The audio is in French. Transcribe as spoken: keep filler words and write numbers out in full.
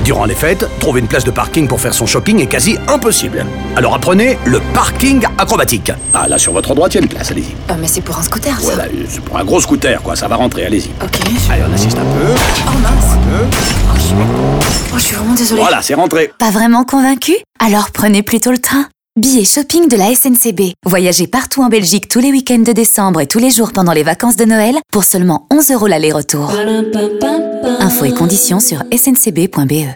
Durant les fêtes, trouver une place de parking pour faire son shopping est quasi impossible. Alors apprenez le parking acrobatique. Ah, là, sur votre droite, il y a une place, allez-y. Oh, mais c'est pour un scooter, ça. Ouais, là, c'est pour un gros scooter, quoi, ça va rentrer, allez-y. Ok. Allez, on assiste un peu. Oh mince. Un peu. Oh, je suis... oh, je suis vraiment désolée. Voilà, c'est rentré. Pas vraiment convaincu? Alors prenez plutôt le train. Billets shopping de la S N C B. Voyagez partout en Belgique tous les week-ends de décembre et tous les jours pendant les vacances de Noël pour seulement onze euros l'aller-retour. Infos et conditions sur s n c b point b e.